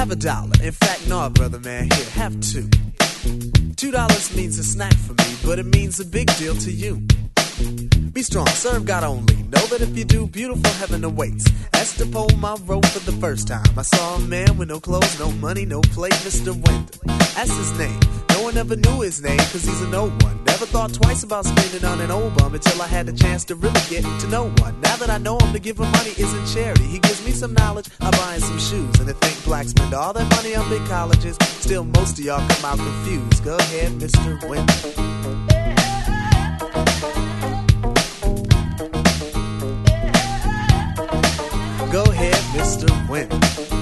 have $1. In fact, no, brother man, here, have two. $2 means a snack for me, but it means a big deal to you. Be strong, serve God only. Know that if you do, beautiful heaven awaits. Estepole, my road for the first time. I saw a man with no clothes, no money, no plate, Mr. Wyndham. That's his name. No one ever knew his name, cause he's a no one. Never thought twice about spending on an old bum until I had the chance to really get to know one. Now that I know him, to give him money isn't charity. He gives me some knowledge, I buy him some shoes. And to think blacks spend all their money on big colleges, still most of y'all come out confused. Go ahead, Mr. Wyndham. Go ahead, Mr. Wyndham.